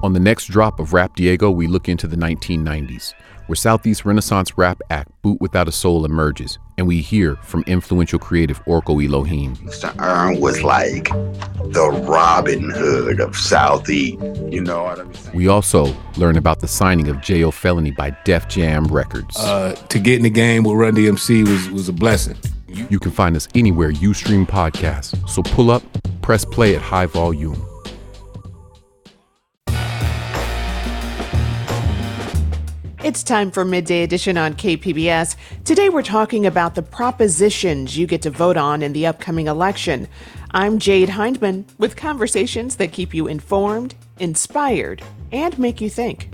On the next drop of Rap Diego, we look into the 1990s, where Southeast Renaissance rap act Boot Without a Soul emerges, and we hear from influential creative Orko Elohim. Mr. Earn was like the Robin Hood of Southeast, you know what I'm saying? We also learn about the signing of J.O. Felony by Def Jam Records. To get in the game with Run DMC was a blessing. You can find us anywhere you stream podcasts, so pull up, press play at high volume. It's time for Midday Edition on KPBS. Today we're talking about the propositions you get to vote on in the upcoming election. I'm Jade Hindman with conversations that keep you informed, inspired, and make you think.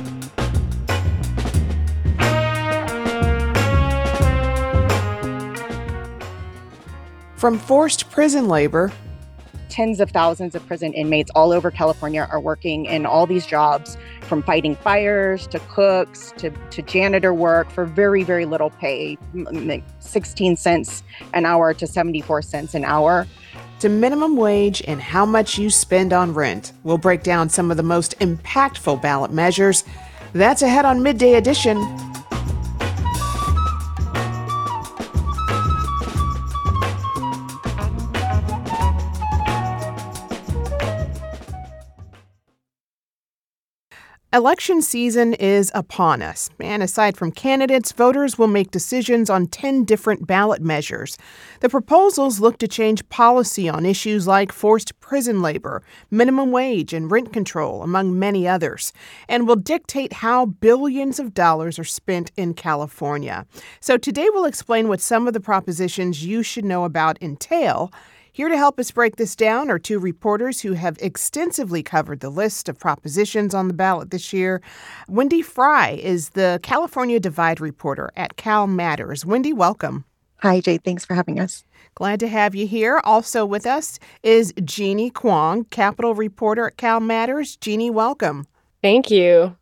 From forced prison labor, tens of thousands of prison inmates all over California are working in all these jobs, from fighting fires to cooks to janitor work for very, very little pay, 16 cents an hour to 74 cents an hour. To minimum wage and how much you spend on rent. We'll break down some of the most impactful ballot measures. That's ahead on Midday Edition. Election season is upon us, and aside from candidates, voters will make decisions on 10 different ballot measures. The proposals look to change policy on issues like forced prison labor, minimum wage, and rent control, among many others, and will dictate how billions of dollars are spent in California. So today we'll explain what some of the propositions you should know about entail. Here to help us break this down are two reporters who have extensively covered the list of propositions on the ballot this year. Wendy Fry is the California Divide reporter at Cal Matters. Wendy, welcome. Hi, Jade. Thanks for having us. Glad to have you here. Also with us is Jeannie Kwong, Capitol reporter at Cal Matters. Jeannie, welcome. Thank you.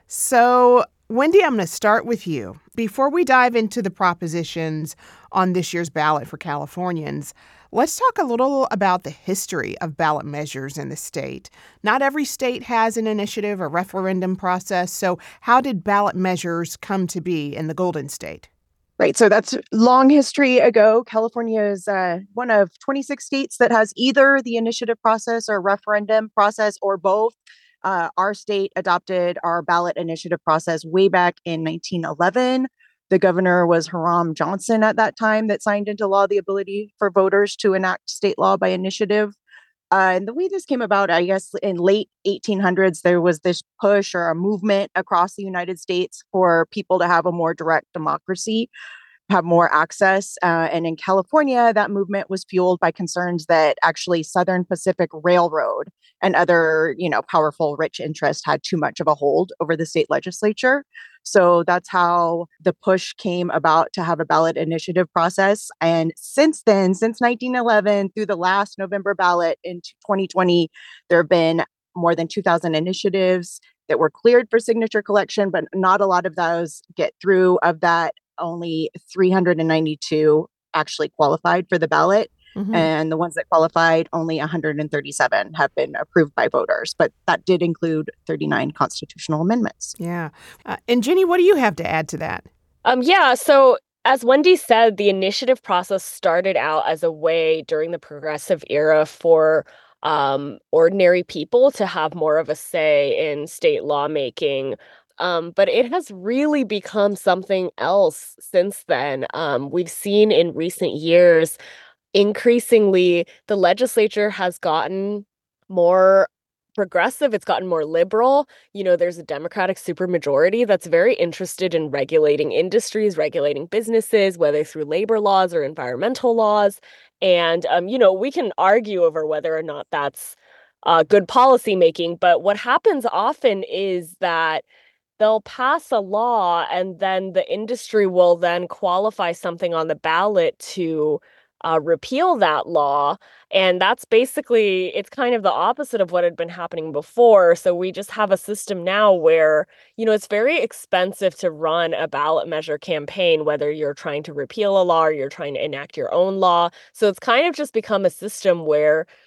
So, Wendy, I'm going to start with you. Before we dive into the propositions on this year's ballot for Californians, let's talk a little about the history of ballot measures in the state. Not every state has an initiative or referendum process, so how did ballot measures come to be in the Golden State? Right, so that's long history ago. California is one of 26 states that has either the initiative process or referendum process or both. Our state adopted our ballot initiative process way back in 1911. The governor was Hiram Johnson at that time that signed into law the ability for voters to enact state law by initiative. And the way this came about, I guess, in late 1800s, there was this push or a movement across the United States for people to have a more direct democracy, have more access. And in California, that movement was fueled by concerns that actually Southern Pacific Railroad and other, powerful, rich interests had too much of a hold over the state legislature. So that's how the push came about to have a ballot initiative process. And since then, since 1911 through the last November ballot in 2020, there have been more than 2,000 initiatives that were cleared for signature collection, but not a lot of those get through. Of that, only 392 actually qualified for the ballot. Mm-hmm. And the ones that qualified, only 137 have been approved by voters. But that did include 39 constitutional amendments. Yeah. And Jenny, what do you have to add to that? So as Wendy said, the initiative process started out as a way during the progressive era for ordinary people to have more of a say in state lawmaking. But it has really become something else since then. We've seen in recent years, increasingly, the legislature has gotten more progressive. It's gotten more liberal. There's a Democratic supermajority that's very interested in regulating industries, regulating businesses, whether through labor laws or environmental laws. And, we can argue over whether or not that's good policy making. But what happens often is that they'll pass a law and then the industry will then qualify something on the ballot to repeal that law. And that's basically, it's kind of the opposite of what had been happening before. So we just have a system now where, it's very expensive to run a ballot measure campaign, whether you're trying to repeal a law or you're trying to enact your own law. So it's kind of just become a system where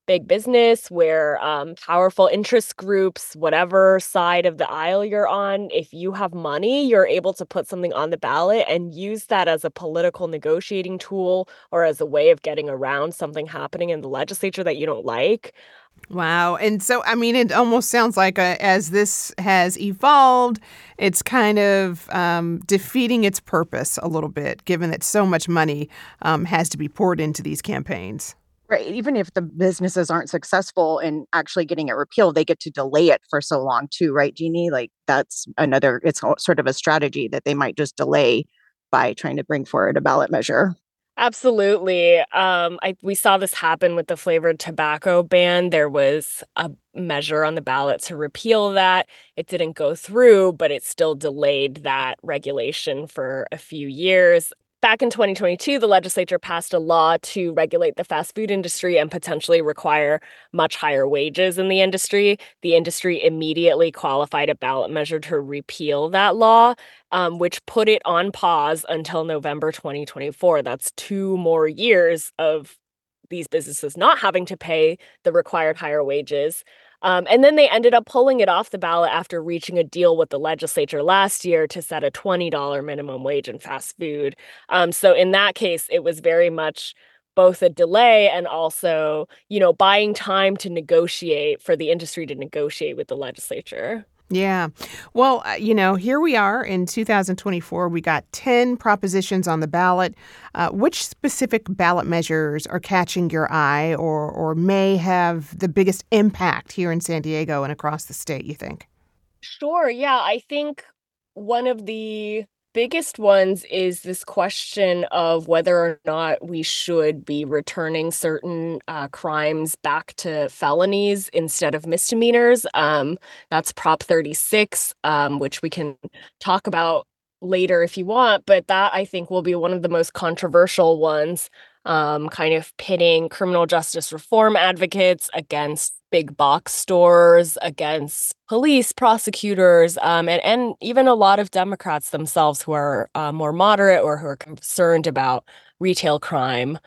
big business, where powerful interest groups, whatever side of the aisle you're on, if you have money, you're able to put something on the ballot and use that as a political negotiating tool or as a way of getting around something happening in the legislature that you don't like. Wow. And so, I mean, it almost sounds like as this has evolved, it's kind of defeating its purpose a little bit, given that so much money has to be poured into these campaigns. Right. Even if the businesses aren't successful in actually getting it repealed, they get to delay it for so long too, right, Jeannie? Like that's another, it's sort of a strategy that they might just delay by trying to bring forward a ballot measure. Absolutely. We saw this happen with the flavored tobacco ban. There was a measure on the ballot to repeal that. It didn't go through, but it still delayed that regulation for a few years. Back in 2022, the legislature passed a law to regulate the fast food industry and potentially require much higher wages in the industry. The industry immediately qualified a ballot measure to repeal that law, which put it on pause until November 2024. That's 2 more years of these businesses not having to pay the required higher wages. And then they ended up pulling it off the ballot after reaching a deal with the legislature last year to set a $20 minimum wage in fast food. So in that case, it was very much both a delay and also, buying time to negotiate for the industry to negotiate with the legislature. Yeah. Well, here we are in 2024. We got 10 propositions on the ballot. Which specific ballot measures are catching your eye or may have the biggest impact here in San Diego and across the state, you think? Sure. Yeah. I think one of the biggest ones is this question of whether or not we should be returning certain crimes back to felonies instead of misdemeanors. That's Prop 36, which we can talk about later if you want, but that I think will be one of the most controversial ones, kind of pitting criminal justice reform advocates against big box stores, against police, prosecutors, and even a lot of Democrats themselves who are more moderate or who are concerned about retail crime.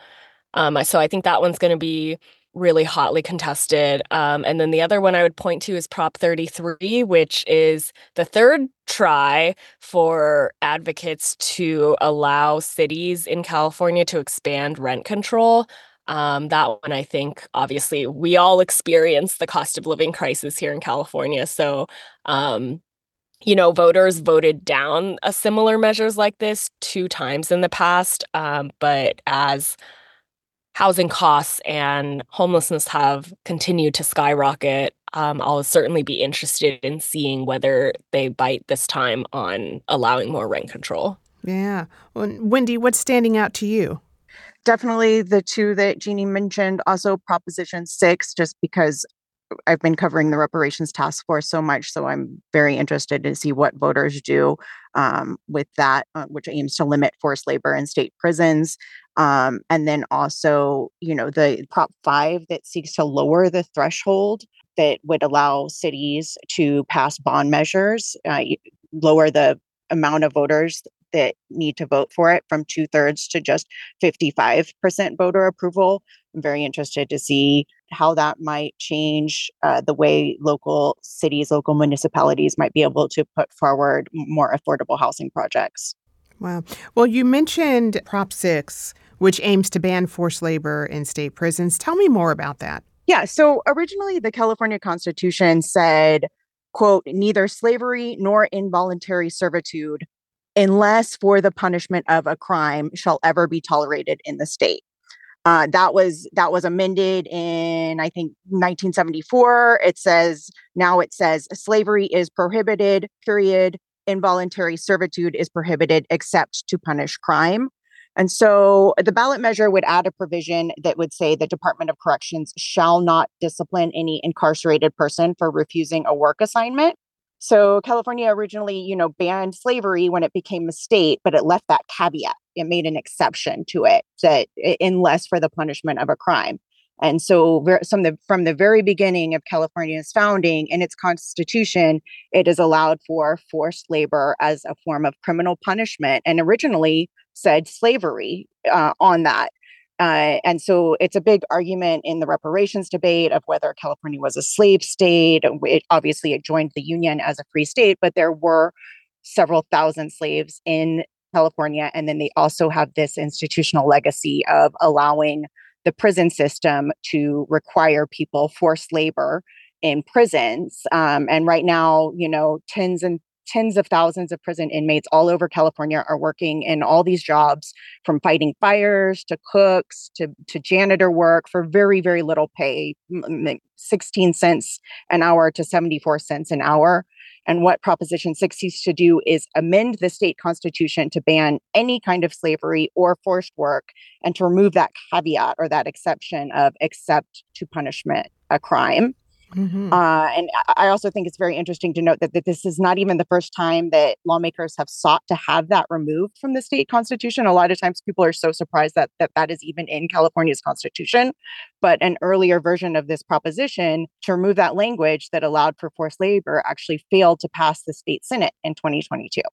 So I think that one's going to be really hotly contested. And then the other one I would point to is Prop 33, which is the third try for advocates to allow cities in California to expand rent control. That one, I think, obviously, we all experience the cost of living crisis here in California. So, voters voted down a similar measures like this 2 times in the past. But as housing costs and homelessness have continued to skyrocket, I'll certainly be interested in seeing whether they bite this time on allowing more rent control. Yeah. Well, Wendy, what's standing out to you? Definitely the two that Jeannie mentioned, also Proposition 6, just because I've been covering the reparations task force so much. So I'm very interested to see what voters do with that, which aims to limit forced labor in state prisons. And then also, the Prop 5 that seeks to lower the threshold that would allow cities to pass bond measures, lower the amount of voters that need to vote for it from 2/3 to just 55% voter approval. I'm very interested to see how that might change the way local cities, local municipalities might be able to put forward more affordable housing projects. Wow. Well, you mentioned Prop 6, which aims to ban forced labor in state prisons. Tell me more about that. Yeah. So originally, the California Constitution said, quote, neither slavery nor involuntary servitude, unless for the punishment of a crime, shall ever be tolerated in the state. That was amended in, I think, 1974. It says slavery is prohibited, period. Involuntary servitude is prohibited except to punish crime. And so the ballot measure would add a provision that would say the Department of Corrections shall not discipline any incarcerated person for refusing a work assignment. So California originally, banned slavery when it became a state, but it left that caveat. It made an exception to it, that unless for the punishment of a crime. And so from the very beginning of California's founding in its constitution, it is allowed for forced labor as a form of criminal punishment, and originally said slavery on that. And so it's a big argument in the reparations debate of whether California was a slave state. Obviously, it joined the Union as a free state, but there were several thousand slaves in California. And then they also have this institutional legacy of allowing the prison system to require people forced labor in prisons. And right now, tens of thousands of prison inmates all over California are working in all these jobs, from fighting fires to cooks to janitor work for very, very little pay, 16 cents an hour to 74 cents an hour. And what Proposition 6 seeks to do is amend the state constitution to ban any kind of slavery or forced work, and to remove that caveat or that exception of except to punishment a crime. Mm-hmm. And I also think it's very interesting to note that this is not even the first time that lawmakers have sought to have that removed from the state constitution. A lot of times people are so surprised that is even in California's constitution. But an earlier version of this proposition to remove that language that allowed for forced labor actually failed to pass the state Senate in 2022.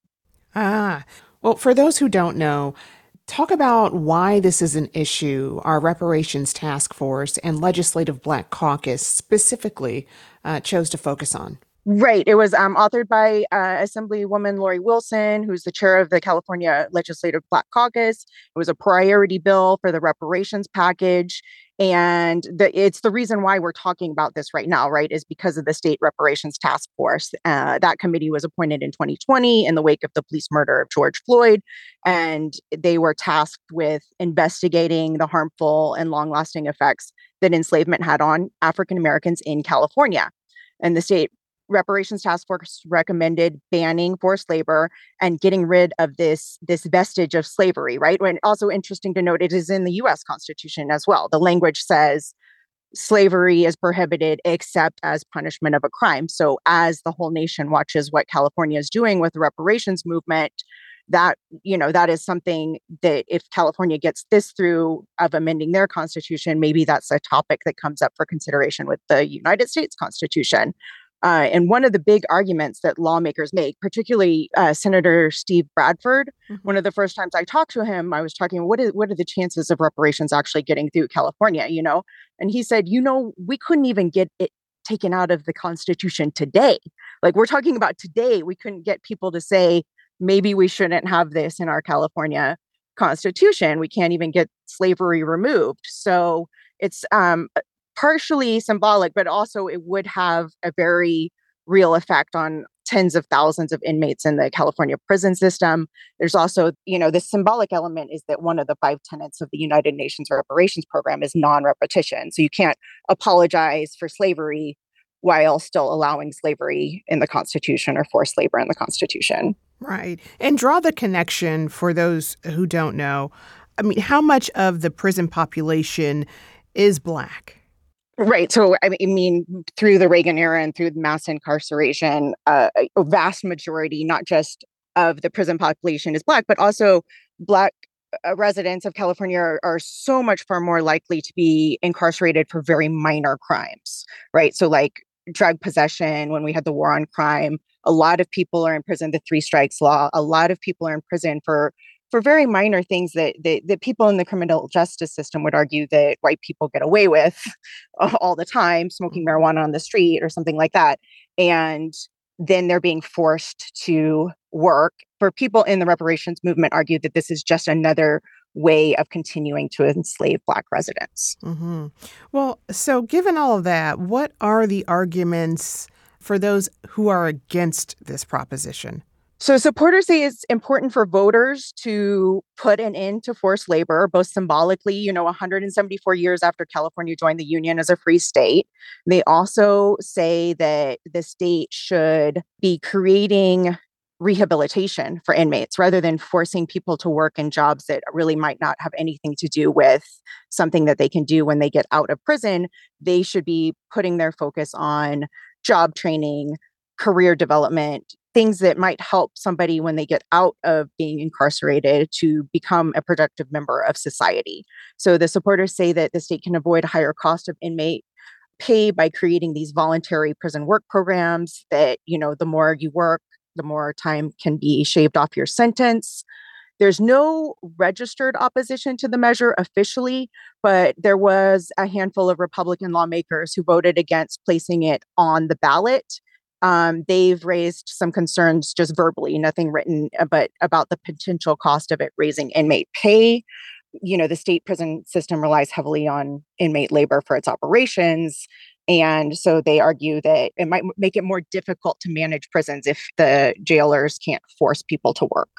Well, for those who don't know, talk about why this is an issue our Reparations Task Force and Legislative Black Caucus specifically chose to focus on. Right. It was authored by Assemblywoman Lori Wilson, who's the chair of the California Legislative Black Caucus. It was a priority bill for the reparations package. And it's the reason why we're talking about this right now, right, is because of the State Reparations Task Force. That committee was appointed in 2020 in the wake of the police murder of George Floyd. And they were tasked with investigating the harmful and long-lasting effects that enslavement had on African Americans in California. And the State Reparations Task Force recommended banning forced labor and getting rid of this vestige of slavery, right? And also interesting to note, it is in the U.S. Constitution as well. The language says slavery is prohibited except as punishment of a crime. So as the whole nation watches what California is doing with the reparations movement, that is something that if California gets this through of amending their constitution, maybe that's a topic that comes up for consideration with the United States Constitution. And one of the big arguments that lawmakers make, particularly Senator Steve Bradford, one of the first times I talked to him, I was talking, what are the chances of reparations actually getting through California, And he said, we couldn't even get it taken out of the Constitution today. Like, we're talking about today, we couldn't get people to say, maybe we shouldn't have this in our California Constitution. We can't even get slavery removed. So it's partially symbolic, but also it would have a very real effect on tens of thousands of inmates in the California prison system. There's also, the symbolic element is that one of the 5 tenets of the United Nations Reparations Program is non-repetition. So you can't apologize for slavery while still allowing slavery in the Constitution or forced labor in the Constitution. Right. And draw the connection for those who don't know. I mean, how much of the prison population is Black? Right. So, I mean, through the Reagan era and through mass incarceration, a vast majority, not just of the prison population is Black, but also Black residents of California are so much far more likely to be incarcerated for very minor crimes, right? So like drug possession, when we had the war on crime, a lot of people are in prison, the 3 strikes law, a lot of people are in prison for very minor things that people in the criminal justice system would argue that white people get away with all the time, smoking marijuana on the street or something like that. And then they're being forced to work. For people in the reparations movement argue that this is just another way of continuing to enslave Black residents. Mm-hmm. Well, so given all of that, what are the arguments for those who are against this proposition? So supporters say it's important for voters to put an end to forced labor, both symbolically, 174 years after California joined the Union as a free state. They also say that the state should be creating rehabilitation for inmates rather than forcing people to work in jobs that really might not have anything to do with something that they can do when they get out of prison. They should be putting their focus on job training, career development, things that might help somebody when they get out of being incarcerated to become a productive member of society. So the supporters say that the state can avoid a higher cost of inmate pay by creating these voluntary prison work programs that, the more you work, the more time can be shaved off your sentence. There's no registered opposition to the measure officially, but there was a handful of Republican lawmakers who voted against placing it on the ballot. They've raised some concerns just verbally, nothing written, but about the potential cost of it raising inmate pay. The state prison system relies heavily on inmate labor for its operations. And so they argue that it might make it more difficult to manage prisons if the jailers can't force people to work.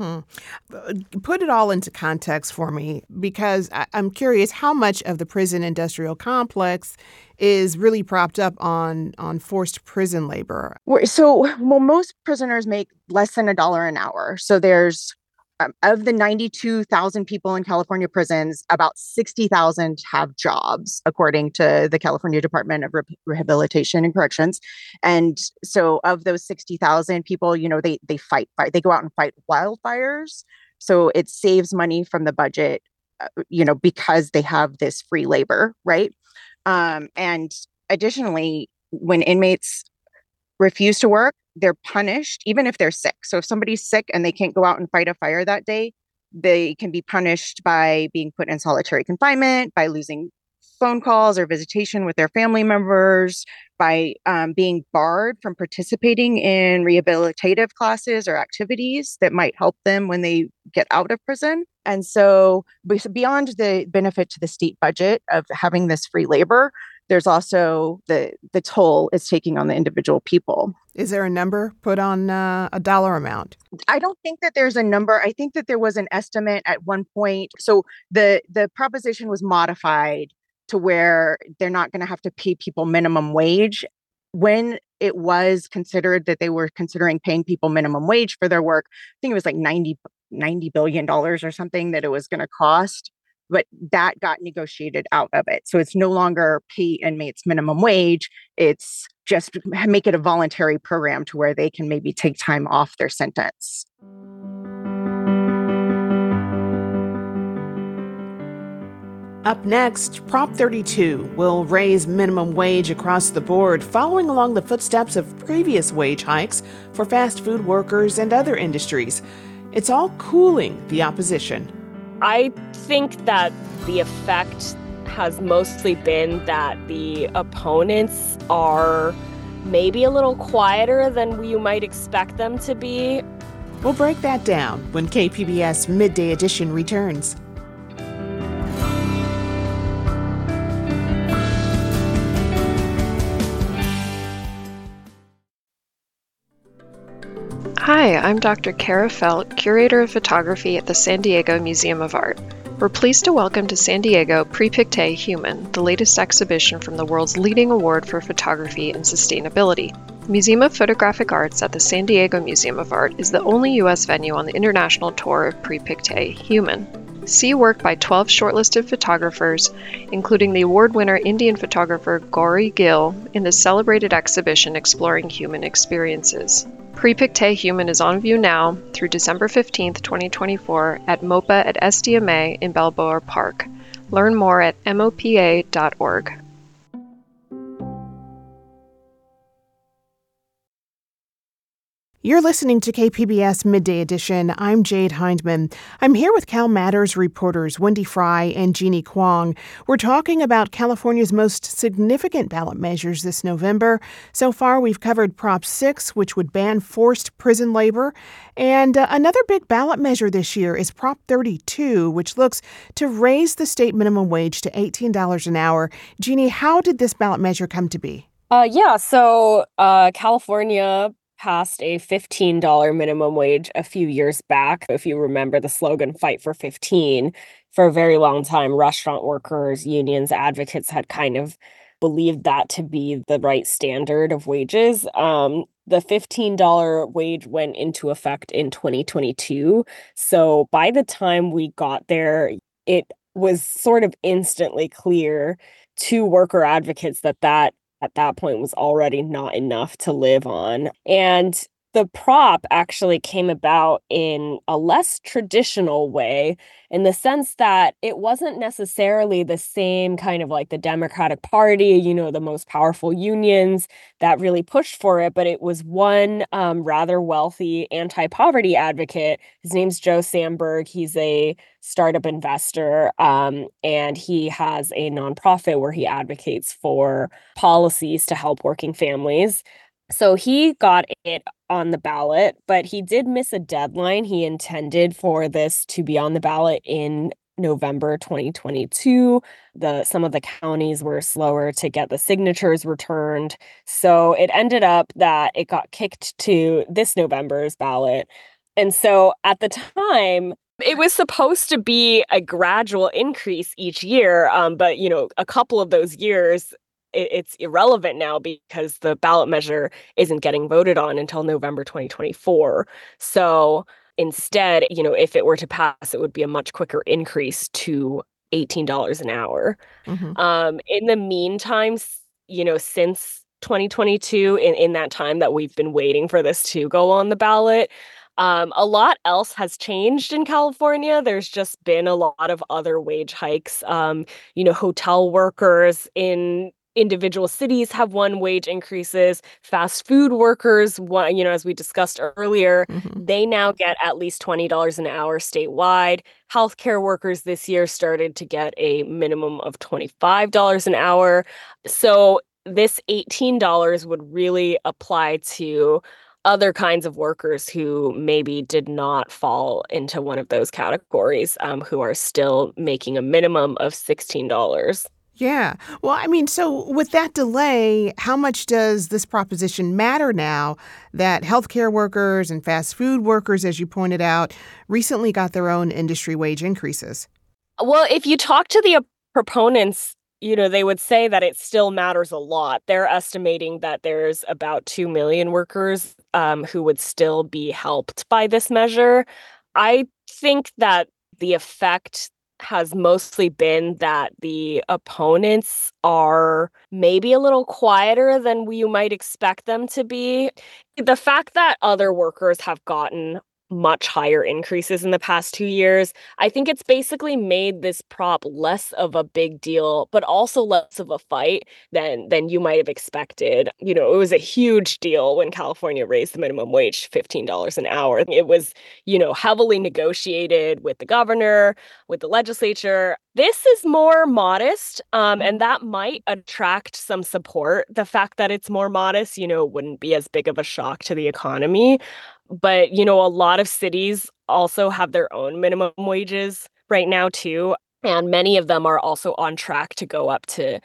Put it all into context for me, because I'm curious how much of the prison industrial complex is really propped up on forced prison labor. Most prisoners make less than $1 an hour. So there's of the 92,000 people in California prisons, about 60,000 have jobs, according to the California Department of Rehabilitation and Corrections. And so of those 60,000 people, they fight. They go out and fight wildfires. So it saves money from the budget, because they have this free labor, right? And additionally, when inmates refuse to work, they're punished, even if they're sick. So if somebody's sick and they can't go out and fight a fire that day, they can be punished by being put in solitary confinement, by losing phone calls or visitation with their family members, by being barred from participating in rehabilitative classes or activities that might help them when they get out of prison. And so beyond the benefit to the state budget of having this free labor, there's also the toll it's taking on the individual people. Is there a number put on a dollar amount? I don't think that there's a number. I think that there was an estimate at one point. So the proposition was modified to where they're not going to have to pay people minimum wage. When it was considered that they were considering paying people minimum wage for their work, I think it was like $90 billion or something that it was going to cost. But that got negotiated out of it. So it's no longer pay inmates minimum wage. It's just make it a voluntary program to where they can maybe take time off their sentence. Up next, Prop 32 will raise minimum wage across the board, following along the footsteps of previous wage hikes for fast food workers and other industries. It's all cooling the opposition. I think that the effect has mostly been that the opponents are maybe a little quieter than you might expect them to be. We'll break that down when KPBS Midday Edition returns. Hi, I'm Dr. Kara Felt, Curator of Photography at the San Diego Museum of Art. We're pleased to welcome to San Diego Prix Human, the latest exhibition from the world's leading award for photography and sustainability. The Museum of Photographic Arts at the San Diego Museum of Art is the only U.S. venue on the international tour of Prix Human. See work by 12 shortlisted photographers, including the award winner Indian photographer Gauri Gill, in the celebrated exhibition exploring human experiences. Prix Human is on view now through December 15, 2024 at MOPA at SDMA in Balboa Park. Learn more at mopa.org. You're listening to KPBS Midday Edition. I'm Jade Hindman. I'm here with Cal Matters reporters Wendy Fry and Jeannie Kwong. We're talking about California's most significant ballot measures this November. So far, we've covered Prop 6, which would ban forced prison labor. And another big ballot measure this year is Prop 32, which looks to raise the state minimum wage to $18 an hour. Jeannie, how did this ballot measure come to be? California passed a $15 minimum wage a few years back. If you remember the slogan, Fight for 15, for a very long time, restaurant workers, unions, advocates had kind of believed that to be the right standard of wages. The $15 wage went into effect in 2022. So by the time we got there, it was sort of instantly clear to worker advocates that at that point was already not enough to live on. And the prop actually came about in a less traditional way, in the sense that it wasn't necessarily the same kind of like the Democratic Party, the most powerful unions that really pushed for it, but it was one rather wealthy anti-poverty advocate. His name's Joe Sandberg. He's a startup investor, and he has a nonprofit where he advocates for policies to help working families. So he got it on the ballot, but he did miss a deadline. He intended for this to be on the ballot in November 2022. Some of the counties were slower to get the signatures returned. So it ended up that it got kicked to this November's ballot. And so at the time, it was supposed to be a gradual increase each year, but a couple of those years it's irrelevant now because the ballot measure isn't getting voted on until November 2024. So instead, if it were to pass, it would be a much quicker increase to $18 an hour. Mm-hmm. In the meantime, since 2022, in that time that we've been waiting for this to go on the ballot, a lot else has changed in California. There's just been a lot of other wage hikes. Hotel workers in individual cities have won wage increases. Fast food workers, as we discussed earlier, Mm-hmm. they now get at least $20 an hour statewide. Healthcare workers this year started to get a minimum of $25 an hour. So this $18 would really apply to other kinds of workers who maybe did not fall into one of those categories, who are still making a minimum of $16. Yeah. Well, I mean, so with that delay, how much does this proposition matter now that healthcare workers and fast food workers, as you pointed out, recently got their own industry wage increases? Well, if you talk to the proponents, they would say that it still matters a lot. They're estimating that there's about 2 million workers who would still be helped by this measure. I think that the effect has mostly been that the opponents are maybe a little quieter than you might expect them to be. The fact that other workers have gotten much higher increases in the past 2 years, I think it's basically made this prop less of a big deal, but also less of a fight than you might have expected. It was a huge deal when California raised the minimum wage to $15 an hour. It was, heavily negotiated with the governor, with the legislature. This is more modest, and that might attract some support. The fact that it's more modest, wouldn't be as big of a shock to the economy. But, a lot of cities also have their own minimum wages right now, too. And many of them are also on track to go up to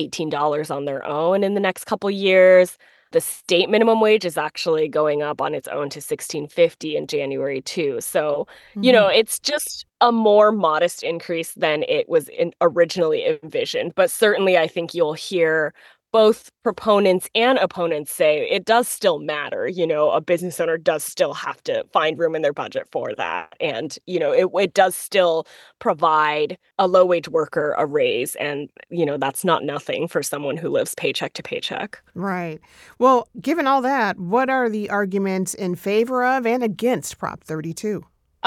$18 on their own in the next couple years. The state minimum wage is actually going up on its own to $16.50 in January, too. So, it's just a more modest increase than it was originally envisioned. But certainly, I think you'll hear both proponents and opponents say it does still matter. A business owner does still have to find room in their budget for that. And, it does still provide a low wage worker a raise. And, that's not nothing for someone who lives paycheck to paycheck. Right. Well, given all that, what are the arguments in favor of and against Prop 32?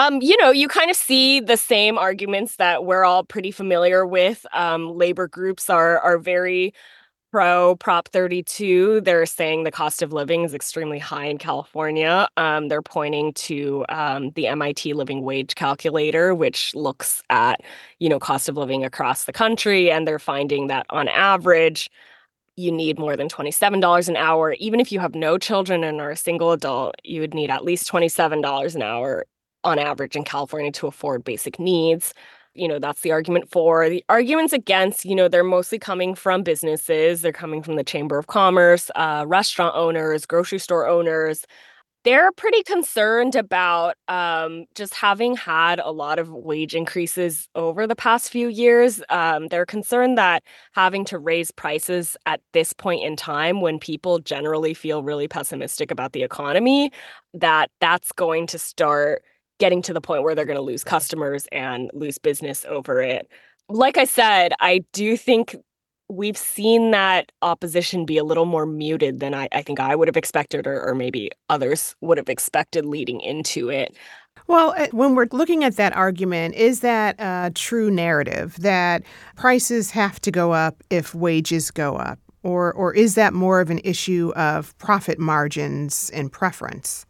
You kind of see the same arguments that we're all pretty familiar with. Labor groups are very pro Prop 32. They're saying the cost of living is extremely high in California. They're pointing to the MIT Living Wage Calculator, which looks at, cost of living across the country. And they're finding that on average, you need more than $27 an hour. Even if you have no children and are a single adult, you would need at least $27 an hour on average in California to afford basic needs. That's the argument for. The arguments against, they're mostly coming from businesses. They're coming from the Chamber of Commerce, restaurant owners, grocery store owners. They're pretty concerned about just having had a lot of wage increases over the past few years. They're concerned that having to raise prices at this point in time, when people generally feel really pessimistic about the economy, that's going to start getting to the point where they're going to lose customers and lose business over it. Like I said, I do think we've seen that opposition be a little more muted than I think I would have expected, or maybe others would have expected leading into it. Well, when we're looking at that argument, is that a true narrative that prices have to go up if wages go up? Or is that more of an issue of profit margins and preference?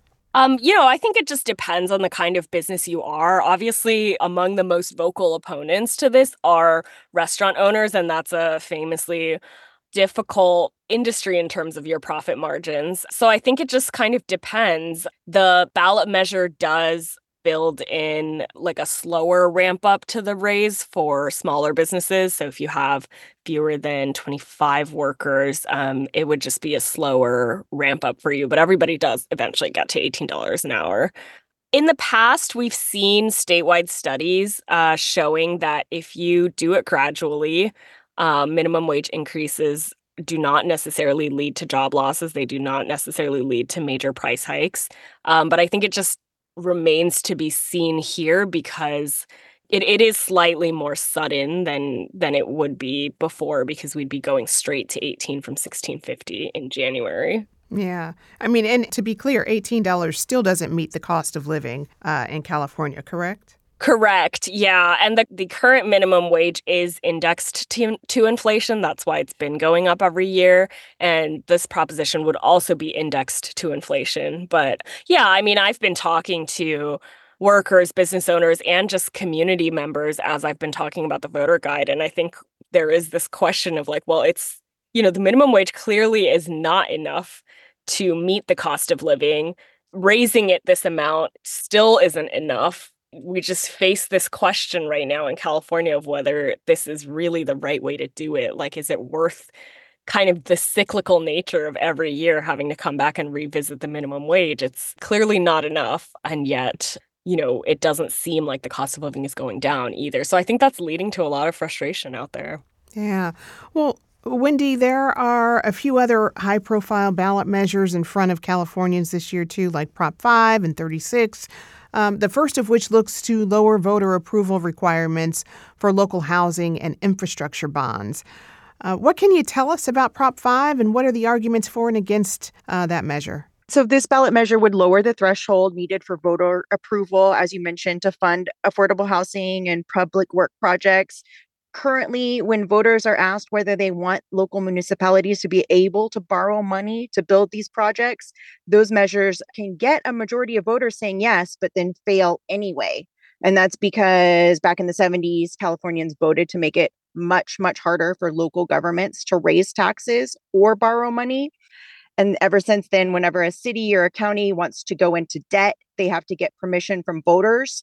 I think it just depends on the kind of business you are. Obviously, among the most vocal opponents to this are restaurant owners, and that's a famously difficult industry in terms of your profit margins. So I think it just kind of depends. The ballot measure does build in like a slower ramp up to the raise for smaller businesses. So if you have fewer than 25 workers, it would just be a slower ramp up for you. But everybody does eventually get to $18 an hour. In the past, we've seen statewide studies showing that if you do it gradually, minimum wage increases do not necessarily lead to job losses. They do not necessarily lead to major price hikes. But I think it just remains to be seen here because it is slightly more sudden than it would be before, because we'd be going straight to 18 from 16.50 in January. Yeah. I mean, and to be clear, $18 still doesn't meet the cost of living in California, correct? Correct. Yeah. And the current minimum wage is indexed to inflation. That's why it's been going up every year. And this proposition would also be indexed to inflation. But yeah, I mean, I've been talking to workers, business owners, and just community members as I've been talking about the voter guide. And I think there is this question of like, well, it's, the minimum wage clearly is not enough to meet the cost of living. Raising it this amount still isn't enough. We just face this question right now in California of whether this is really the right way to do it. Like, is it worth kind of the cyclical nature of every year having to come back and revisit the minimum wage? It's clearly not enough. And yet, it doesn't seem like the cost of living is going down either. So I think that's leading to a lot of frustration out there. Yeah. Well, Wendy, there are a few other high-profile ballot measures in front of Californians this year, too, like Prop 5 and 36. The first of which looks to lower voter approval requirements for local housing and infrastructure bonds. What can you tell us about Prop 5 and what are the arguments for and against that measure? So this ballot measure would lower the threshold needed for voter approval, as you mentioned, to fund affordable housing and public work projects. Currently, when voters are asked whether they want local municipalities to be able to borrow money to build these projects, those measures can get a majority of voters saying yes, but then fail anyway. And that's because back in the 70s, Californians voted to make it much, much harder for local governments to raise taxes or borrow money. And ever since then, whenever a city or a county wants to go into debt, they have to get permission from voters.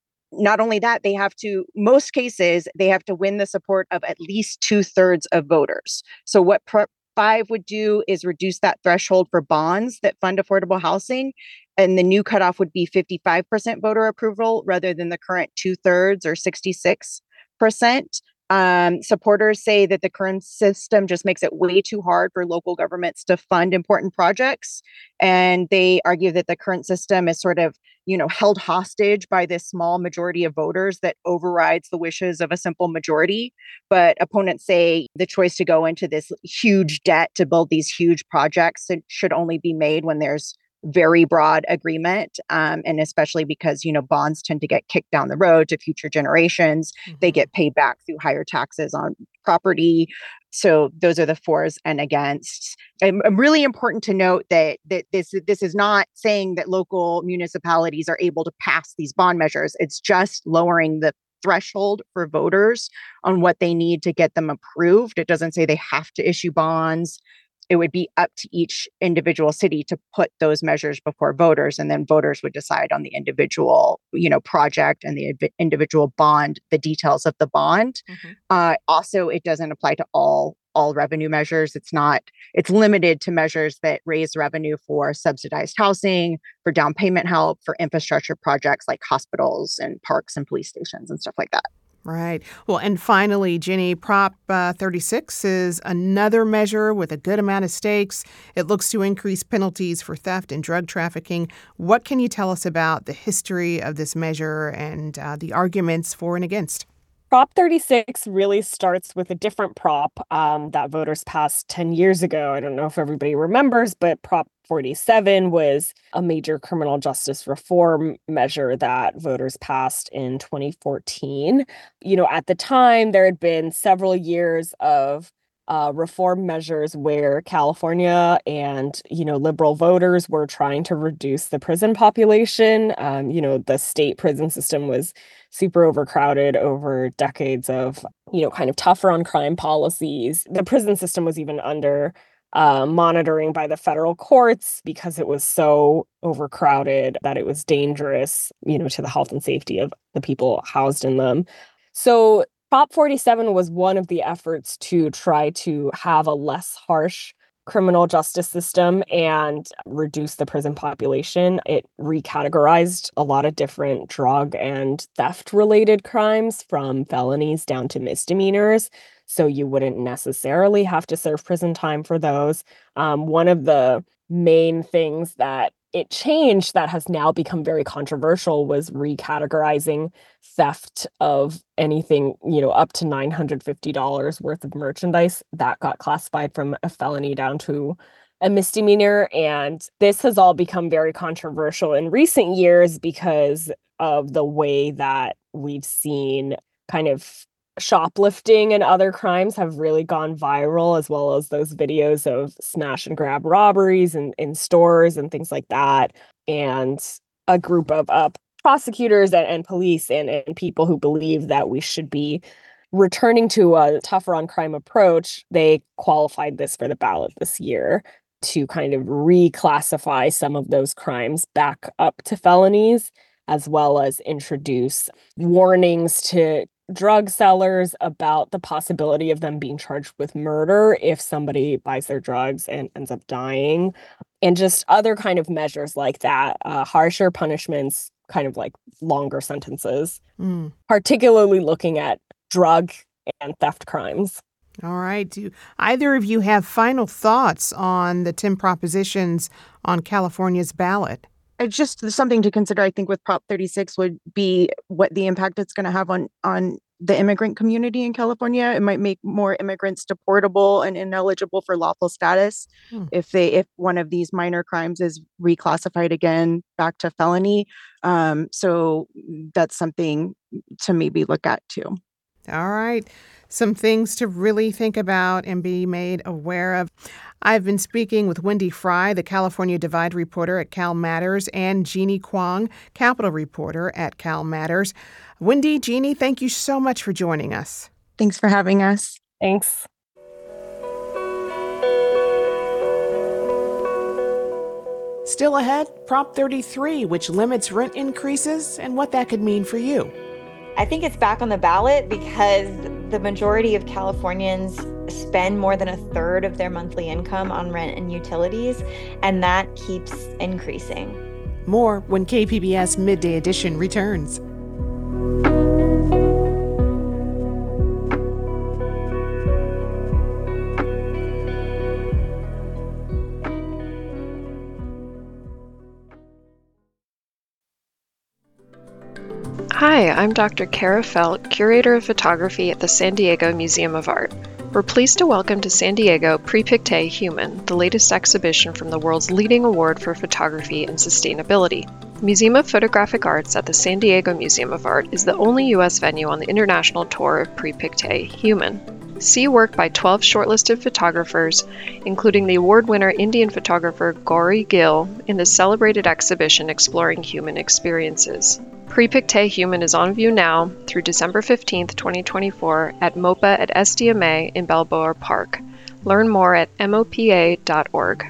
Not only that, most cases, they have to win the support of at least 2/3 of voters. So what Prop 5 would do is reduce that threshold for bonds that fund affordable housing. And the new cutoff would be 55% voter approval rather than the current 2/3 or 66%. Supporters say that the current system just makes it way too hard for local governments to fund important projects. And they argue that the current system is sort of, held hostage by this small majority of voters that overrides the wishes of a simple majority. But opponents say the choice to go into this huge debt to build these huge projects should only be made when there's very broad agreement. And especially because, bonds tend to get kicked down the road to future generations. Mm-hmm. They get paid back through higher taxes on property. So those are the fors and against. And really important to note that this is not saying that local municipalities are able to pass these bond measures. It's just lowering the threshold for voters on what they need to get them approved. It doesn't say they have to issue bonds. It would be up to each individual city to put those measures before voters, and then voters would decide on the individual, project and the individual bond, the details of the bond. Mm-hmm. Also, it doesn't apply to all revenue measures. It's limited to measures that raise revenue for subsidized housing, for down payment help, for infrastructure projects like hospitals and parks and police stations and stuff like that. Right. Well, and finally, Ginny, Prop 36 is another measure with a good amount of stakes. It looks to increase penalties for theft and drug trafficking. What can you tell us about the history of this measure and the arguments for and against? Prop 36 really starts with a different prop that voters passed 10 years ago. I don't know if everybody remembers, but Prop 47 was a major criminal justice reform measure that voters passed in 2014. At the time, there had been several years of reform measures where California and, liberal voters were trying to reduce the prison population. The state prison system was super overcrowded over decades of, kind of tougher on crime policies. The prison system was even under monitoring by the federal courts because it was so overcrowded that it was dangerous, to the health and safety of the people housed in them. So Prop 47 was one of the efforts to try to have a less harsh criminal justice system and reduce the prison population. It recategorized a lot of different drug and theft-related crimes from felonies down to misdemeanors, so you wouldn't necessarily have to serve prison time for those. One of the main things that it changed that has now become very controversial was recategorizing theft of anything, up to $950 worth of merchandise that got classified from a felony down to a misdemeanor. And this has all become very controversial in recent years because of the way that we've seen kind of shoplifting and other crimes have really gone viral, as well as those videos of smash and grab robberies in stores and things like that. And a group of prosecutors and police and people who believe that we should be returning to a tougher on crime approach, they qualified this for the ballot this year to kind of reclassify some of those crimes back up to felonies, as well as introduce warnings to drug sellers about the possibility of them being charged with murder if somebody buys their drugs and ends up dying, and just other kind of measures like that, harsher punishments, kind of like longer sentences, particularly looking at drug and theft crimes. All right. Do either of you have final thoughts on the 10 propositions on California's ballot? It's just something to consider, I think, with Prop 36 would be what the impact it's going to have on the immigrant community in California. It might make more immigrants deportable and ineligible for lawful status if one of these minor crimes is reclassified again back to felony. So that's something to maybe look at too. All right. Some things to really think about and be made aware of. I've been speaking with Wendy Fry, the California Divide reporter at Cal Matters, and Jeannie Kwong, Capitol reporter at Cal Matters. Wendy, Jeannie, thank you so much for joining us. Thanks for having us. Thanks. Still ahead, Prop 33, which limits rent increases and what that could mean for you. I think it's back on the ballot because the majority of Californians spend more than a third of their monthly income on rent and utilities, and that keeps increasing. More when KPBS Midday Edition returns. Hi, I'm Dr. Kara Felt, Curator of Photography at the San Diego Museum of Art. We're pleased to welcome to San Diego Pre-Pictet Human, the latest exhibition from the world's leading award for photography and sustainability. The Museum of Photographic Arts at the San Diego Museum of Art is the only U.S. venue on the international tour of Pre-Pictet Human. See work by 12 shortlisted photographers, including the award winner Indian photographer Gauri Gill, in the celebrated exhibition exploring human experiences. Pre-Pictet Human is on view now through December 15, 2024 at MOPA at SDMA in Balboa Park. Learn more at mopa.org.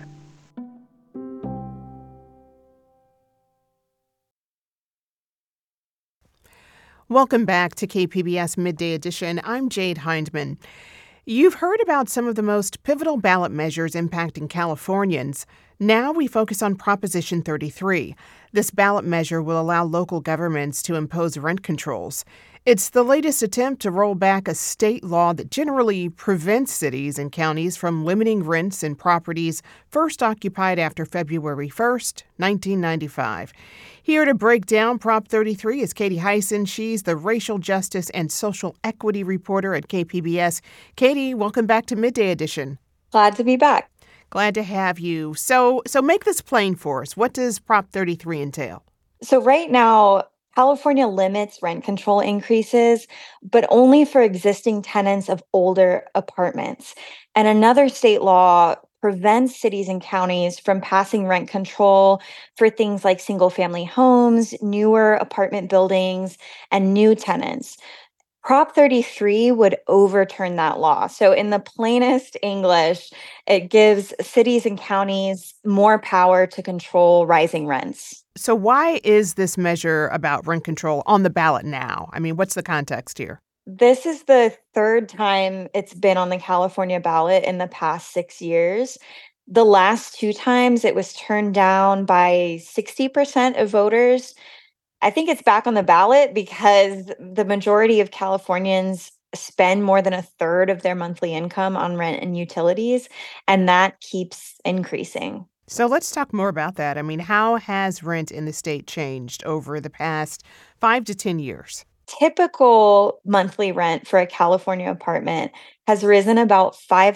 Welcome back to KPBS Midday Edition. I'm Jade Hindman. You've heard about some of the most pivotal ballot measures impacting Californians. Now we focus on Proposition 33. This ballot measure will allow local governments to impose rent controls. It's the latest attempt to roll back a state law that generally prevents cities and counties from limiting rents in properties first occupied after February 1st, 1995. Here to break down Prop 33 is Katie Hyson. She's the racial justice and social equity reporter at KPBS. Katie, welcome back to Midday Edition. Glad to be back. Glad to have you. So make this plain for us. What does Prop 33 entail? So right now, California limits rent control increases, but only for existing tenants of older apartments. And another state law prevents cities and counties from passing rent control for things like single-family homes, newer apartment buildings, and new tenants. Prop 33 would overturn that law. So in the plainest English, it gives cities and counties more power to control rising rents. So why is this measure about rent control on the ballot now? I mean, what's the context here? This is the third time it's been on the California ballot in the past 6 years. The last two times it was turned down by 60% of voters. I think it's back on the ballot because the majority of Californians spend more than a third of their monthly income on rent and utilities, and that keeps increasing. So let's talk more about that. I mean, how has rent in the state changed over the past 5 to 10 years? Typical monthly rent for a California apartment has risen about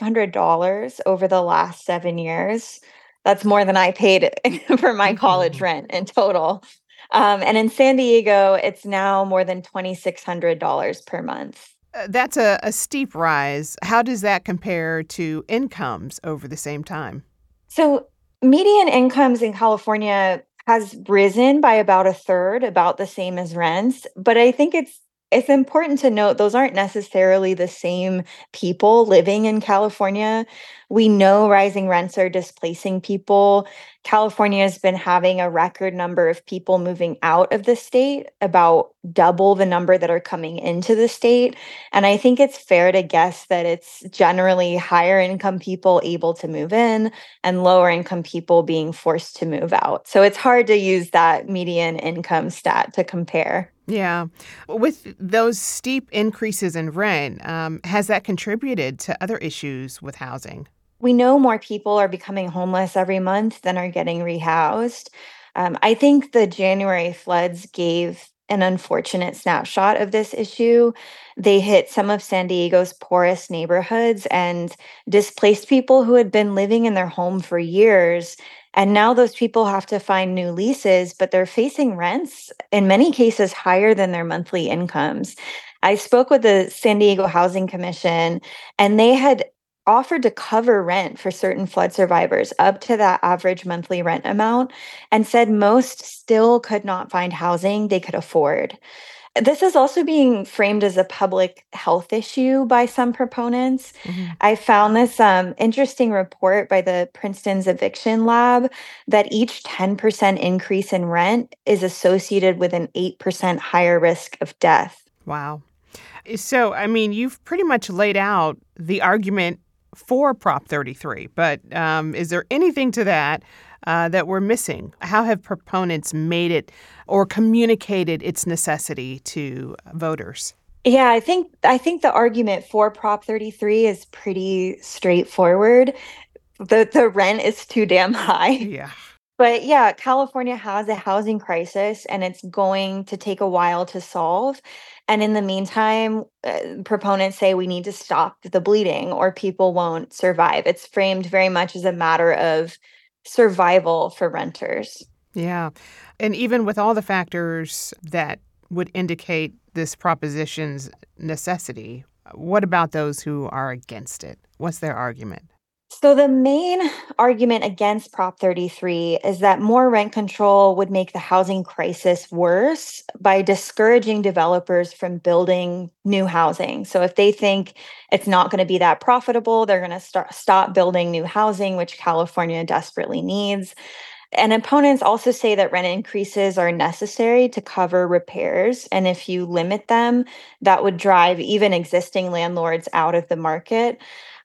$500 over the last 7 years. That's more than I paid for my college rent in total. And in San Diego, it's now more than $2,600 per month. That's a steep rise. How does that compare to incomes over the same time? So median incomes in California has risen by about a third, about the same as rents. But I think it's important to note those aren't necessarily the same people living in California. We know rising rents are displacing people. California has been having a record number of people moving out of the state, about double the number that are coming into the state. And I think it's fair to guess that it's generally higher income people able to move in and lower income people being forced to move out. So it's hard to use that median income stat to compare. Yeah. With those steep increases in rent, has that contributed to other issues with housing? We know more people are becoming homeless every month than are getting rehoused. I think the January floods gave an unfortunate snapshot of this issue. They hit some of San Diego's poorest neighborhoods and displaced people who had been living in their home for years. And now those people have to find new leases, but they're facing rents, in many cases, higher than their monthly incomes. I spoke with the San Diego Housing Commission, and they had offered to cover rent for certain flood survivors up to that average monthly rent amount, and said most still could not find housing they could afford. This is also being framed as a public health issue by some proponents. I found this interesting report by the Princeton's Eviction Lab that each 10% increase in rent is associated with an 8% higher risk of death. Wow. So, I mean, you've pretty much laid out the argument for Prop 33, but is there anything to that that we're missing? How have proponents made it or communicated its necessity to voters? Yeah, I think the argument for Prop 33 is pretty straightforward. The rent is too damn high. Yeah. But yeah, California has a housing crisis, and it's going to take a while to solve. And in the meantime, proponents say we need to stop the bleeding or people won't survive. It's framed very much as a matter of survival for renters. Yeah. And even with all the factors that would indicate this proposition's necessity, what about those who are against it? What's their argument? So the main argument against Prop 33 is that more rent control would make the housing crisis worse by discouraging developers from building new housing. So if they think it's not going to be that profitable, they're going to stop building new housing, which California desperately needs. And opponents also say that rent increases are necessary to cover repairs. And if you limit them, that would drive even existing landlords out of the market.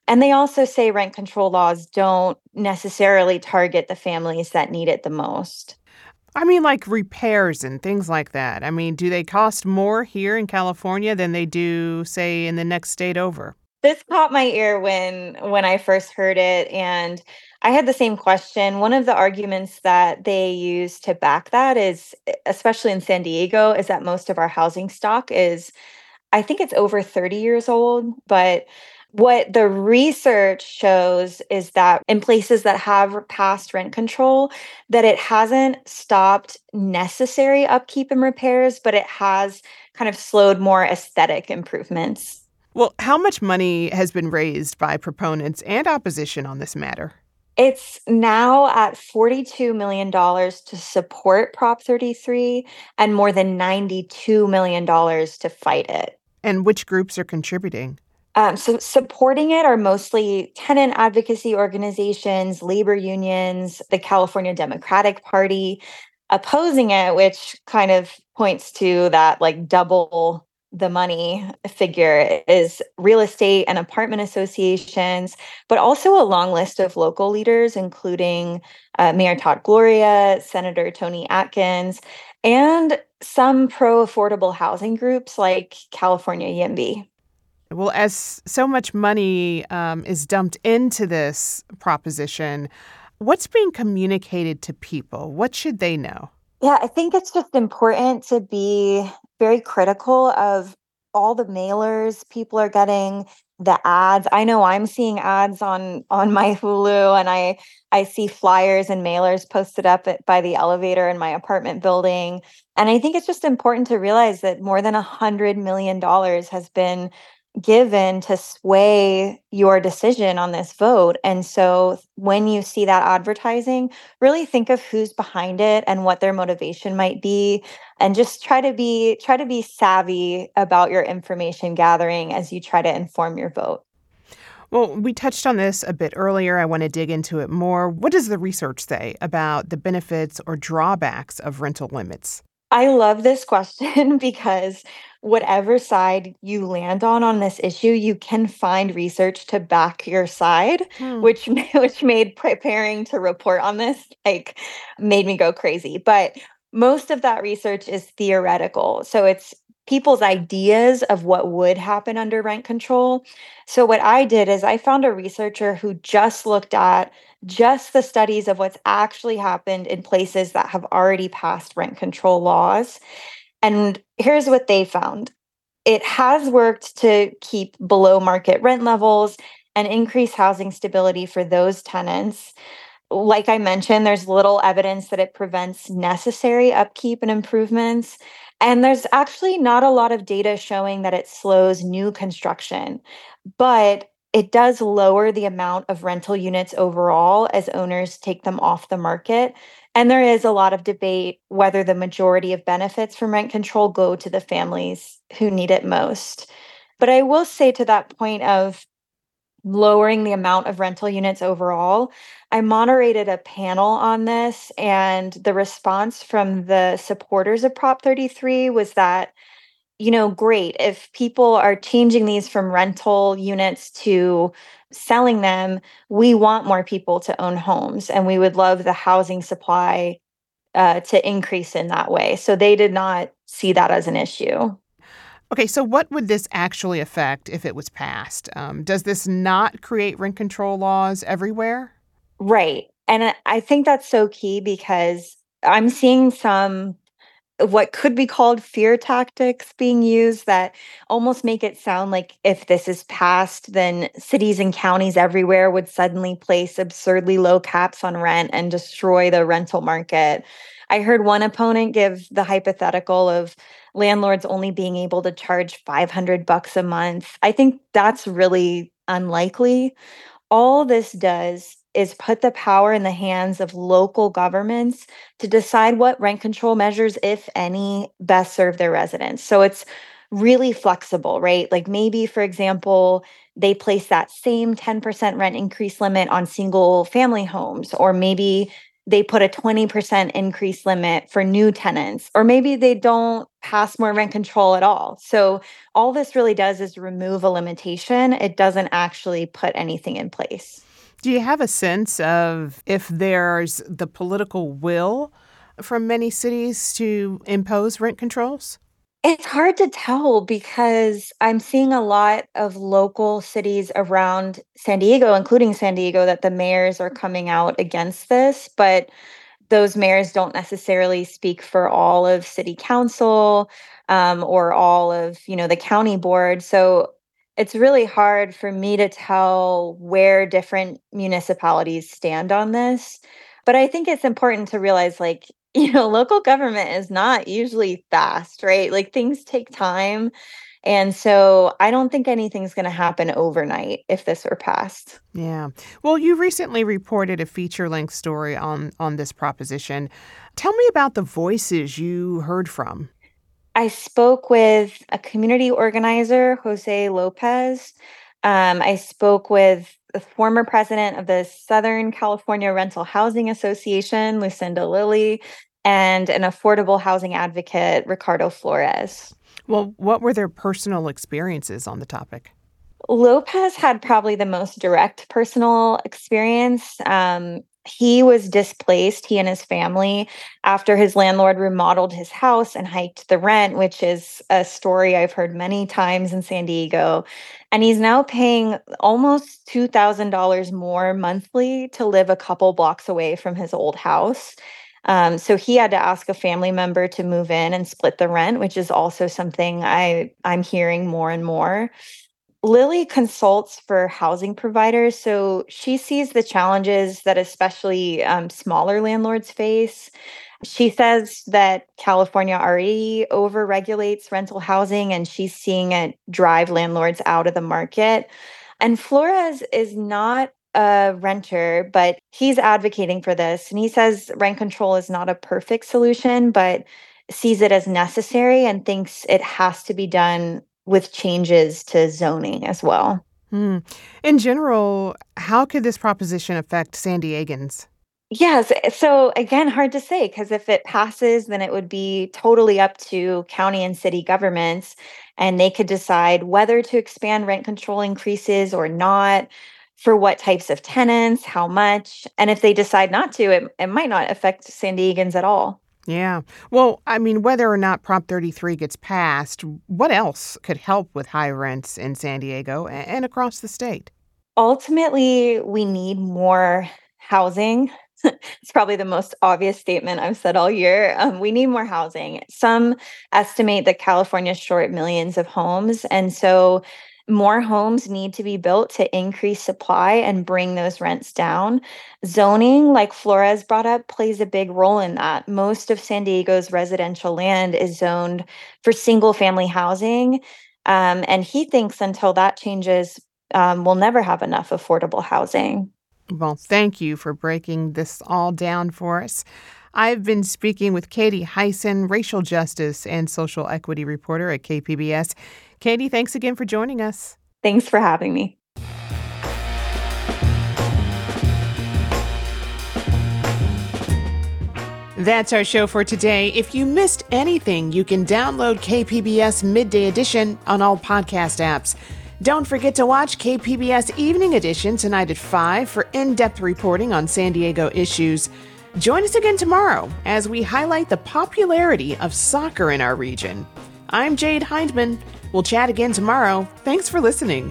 And they also say rent control laws don't necessarily target the families that need it the most. I mean, like repairs and things like that. I mean, do they cost more here in California than they do, say, in the next state over? This caught my ear when I first heard it, and I had the same question. One of the arguments that they use to back that is, especially in San Diego, is that most of our housing stock is, I think it's over 30 years old, but what the research shows is that in places that have passed rent control, that it hasn't stopped necessary upkeep and repairs, but it has kind of slowed more aesthetic improvements. Well, how much money has been raised by proponents and opposition on this matter? It's now at $42 million to support Prop 33 and more than $92 million to fight it. And which groups are contributing? So supporting it are mostly tenant advocacy organizations, labor unions, the California Democratic Party. Opposing it, which kind of points to that like double the money figure, is real estate and apartment associations, but also a long list of local leaders, including Mayor Todd Gloria, Senator Tony Atkins, and some pro-affordable housing groups like California YIMBY. Well, as so much money is dumped into this proposition, what's being communicated to people? What should they know? Yeah, I think it's just important to be very critical of all the mailers people are getting, the ads. I know I'm seeing ads on my Hulu, and I see flyers and mailers posted up by the elevator in my apartment building. And I think it's just important to realize that more than $100 million has been given to sway your decision on this vote. And so when you see that advertising, really think of who's behind it and what their motivation might be, and just try to be savvy about your information gathering as you try to inform your vote. Well, we touched on this a bit earlier. I want to dig into it more. What does the research say about the benefits or drawbacks of rental limits? I love this question because whatever side you land on this issue, you can find research to back your side, which made preparing to report on this made me go crazy. But most of that research is theoretical. So it's people's ideas of what would happen under rent control. So what I did is I found a researcher who just looked at just the studies of what's actually happened in places that have already passed rent control laws. And here's what they found. It has worked to keep below market rent levels and increase housing stability for those tenants. Like I mentioned, there's little evidence that it prevents necessary upkeep and improvements. And there's actually not a lot of data showing that it slows new construction, but it does lower the amount of rental units overall as owners take them off the market. And there is a lot of debate whether the majority of benefits from rent control go to the families who need it most. But I will say, to that point of lowering the amount of rental units overall, I moderated a panel on this, and the response from the supporters of Prop 33 was that, great, if people are changing these from rental units to selling them, we want more people to own homes, and we would love the housing supply to increase in that way. So they did not see that as an issue. Okay, so what would this actually affect if it was passed? Does this not create rent control laws everywhere? Right. And I think that's so key, because I'm seeing some what could be called fear tactics being used that almost make it sound like if this is passed, then cities and counties everywhere would suddenly place absurdly low caps on rent and destroy the rental market. I heard one opponent give the hypothetical of landlords only being able to charge $500 a month. I think that's really unlikely. All this does is put the power in the hands of local governments to decide what rent control measures, if any, best serve their residents. So it's really flexible, right? Like maybe, for example, they place that same 10% rent increase limit on single family homes, or maybe they put a 20% increase limit for new tenants, or maybe they don't pass more rent control at all. So all this really does is remove a limitation. It doesn't actually put anything in place. Do you have a sense of if there's the political will from many cities to impose rent controls? It's hard to tell because I'm seeing a lot of local cities around San Diego, including San Diego, that the mayors are coming out against this, but those mayors don't necessarily speak for all of city council or all of, the county board. So it's really hard for me to tell where different municipalities stand on this. But I think it's important to realize, local government is not usually fast, right? Like things take time. And so I don't think anything's going to happen overnight if this were passed. Yeah. Well, you recently reported a feature-length story on this proposition. Tell me about the voices you heard from. I spoke with a community organizer, Jose Lopez. I spoke with the former president of the Southern California Rental Housing Association, Lucinda Lilly, and an affordable housing advocate, Ricardo Flores. Well, what were their personal experiences on the topic? Lopez had probably the most direct personal experience. He was displaced, he and his family, after his landlord remodeled his house and hiked the rent, which is a story I've heard many times in San Diego. And he's now paying almost $2,000 more monthly to live a couple blocks away from his old house. So he had to ask a family member to move in and split the rent, which is also something I'm hearing more and more. Lily consults for housing providers, so she sees the challenges that especially smaller landlords face. She says that California already overregulates rental housing, and she's seeing it drive landlords out of the market. And Flores is not a renter, but he's advocating for this. And he says rent control is not a perfect solution, but sees it as necessary and thinks it has to be done with changes to zoning as well. In general, how could this proposition affect San Diegans? Yes. So again, hard to say, because if it passes, then it would be totally up to county and city governments, and they could decide whether to expand rent control increases or not, for what types of tenants, how much. And if they decide not to, it might not affect San Diegans at all. Yeah. Well, whether or not Prop 33 gets passed, what else could help with high rents in San Diego and across the state? Ultimately, we need more housing. It's probably the most obvious statement I've said all year. We need more housing. Some estimate that California is short millions of homes. And so more homes need to be built to increase supply and bring those rents down. Zoning, like Flores brought up, plays a big role in that. Most of San Diego's residential land is zoned for single-family housing. And he thinks until that changes, we'll never have enough affordable housing. Well, thank you for breaking this all down for us. I've been speaking with Katie Hyson, racial justice and social equity reporter at KPBS. Katie, thanks again for joining us. Thanks for having me. That's our show for today. If you missed anything, you can download KPBS Midday Edition on all podcast apps. Don't forget to watch KPBS Evening Edition tonight at 5 for in-depth reporting on San Diego issues. Join us again tomorrow as we highlight the popularity of soccer in our region. I'm Jade Hindman. We'll chat again tomorrow. Thanks for listening.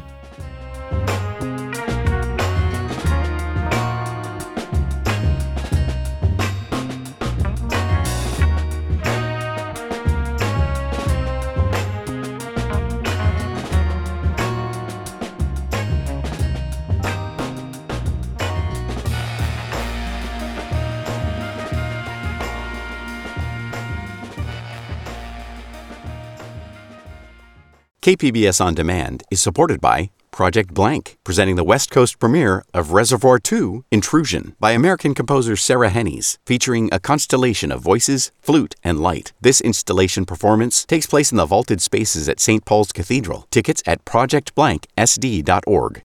KPBS On Demand is supported by Project Blank, presenting the West Coast premiere of Reservoir 2, Intrusion, by American composer Sarah Hennies, featuring a constellation of voices, flute, and light. This installation performance takes place in the vaulted spaces at St. Paul's Cathedral. Tickets at projectblanksd.org.